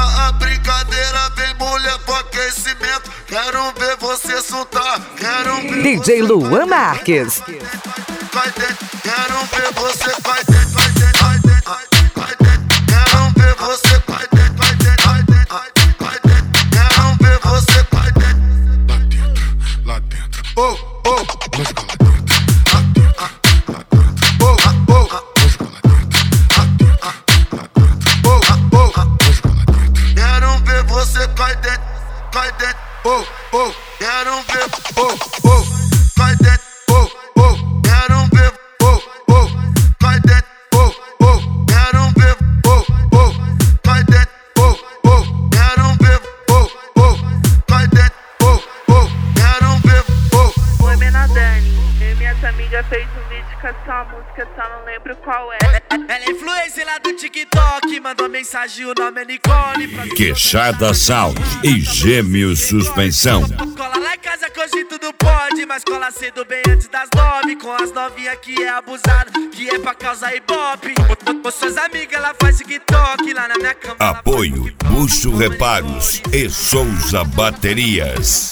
A brincadeira vem mulher pro aquecimento. Quero ver você soltar, quero ver DJ Luan Marques. Vai dentro, quero ver você vai dentro, vai dentro, vai dentro, vai dentro. Quero ver você vai dentro, vai dentro, vai dentro, vai dentro. Quero ver você vai dentro. Lá dentro. Oh, oh, Música lá dentro. Lá dentro. Lá dentro. oh, oh, Música lá dentro. Lá dentro. Lá dentro. oh, oh. Música lá dentro. Quero ver você vai dentro, vai dentro. Oh, oh. Quero ver, oh, oh. Vai dentro, oh, oh. Quero ver, oh, oh. Vai dentro, oh, oh. Quero ver, oh, oh. Vai dentro, oh, oh. Quero ver, oh, oh. Vai dentro, oh, oh. Quero ver, oh. Oi, Menadani. Eu e minhas amigas fez um vídeo com essa música, só não lembro qual é. Ela é influencer lá do TikTok, mandou mensagem, o nome é Nicole. Queixada Sound e Gêmeos Suspensão. Cola lá em casa que hoje tudo pode, mas cola cedo bem antes das 9. Com as novinhas que é abusado, que é pra causar ibope. Com suas amigas ela faz TikTok, lá na minha cama. Apoio Bucho Reparos e Souza Baterias.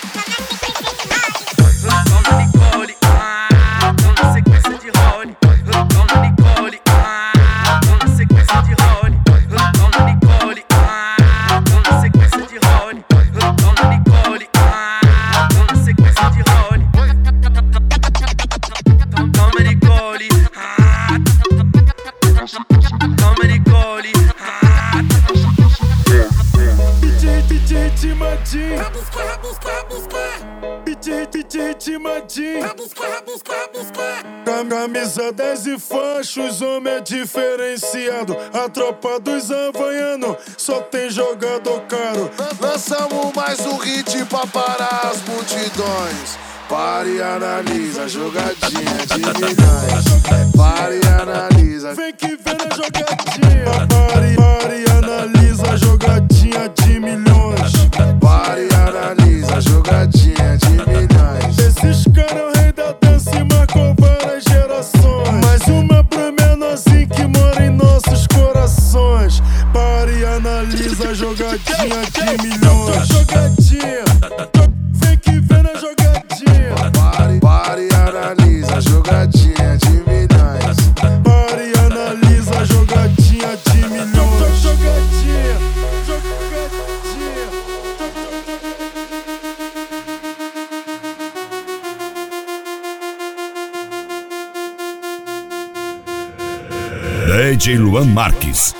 Toma Nicole, toma sequência de role. Toma Nicole, toma sequência de role. Toma Nicole, toma sequência de role. Toma Nicole, toma sequência de role. Toma Nicole, toma Nicole. DJ Timadinho. DJ Timadinho. Camisa 10 e fachos, homem é diferenciado. A tropa dos havaianos só tem jogador caro. Lançamos mais um hit pra parar as multidões. Pare e analisa a jogadinha de milhões. Pare e analisa. Vem que vem na jogadinha. Pare e analisa a jogadinha de milhões. Pare e analisa a jogadinha de milhões. Esses caras é o rei da dança e marcou várias gerações. Mais uma pra menorzinho que mora em nossos corações. Pare e analisa a jogadinha de milhões. Jogadinha, vem que vem na jogadinha. Pare e analisa a jogadinha de milhões. Pare e analisa a jogadinha de milhões. Jogadinha, jogadinha. DJ Luan Marques.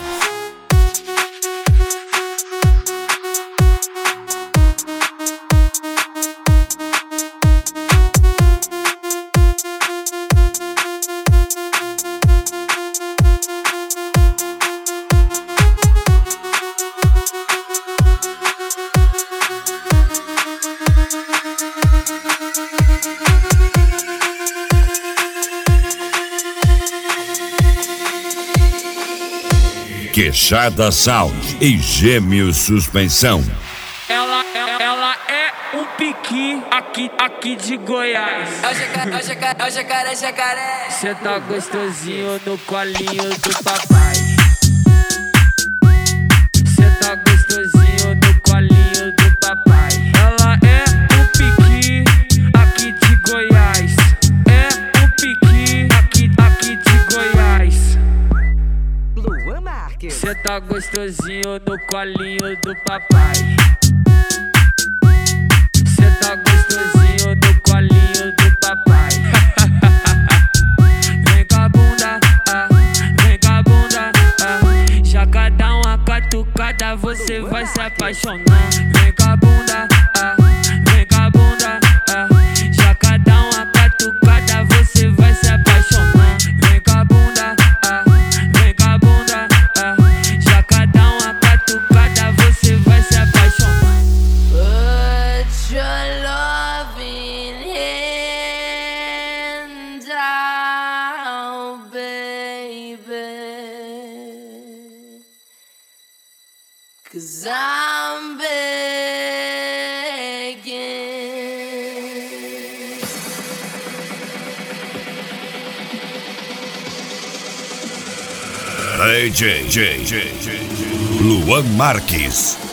Queixada Sound e Gêmeos Suspensão. Ela é um piqui aqui de Goiás. É o jacaré. Cê tá gostosinho no colinho do papai. Cê tá gostosinho no colinho do papai. Ela é um piqui aqui de Goiás. É um piqui aqui de Goiás. Luan Marques. Cê tá gostosinho no colinho do papai. Cê tá gostosinho no colinho do papai. Vem com a bunda, vem com a bunda, já cada uma catucada você vai se apaixonar. Vem com a bunda, vem com a bunda, já cada uma catucada você vai se apaixonar. Vem com a bunda, vem com a bunda, já cada uma catucada você vai se apaixonar. Put your loving hand down, baby, 'cause I'm begging. DJ Luan Marques.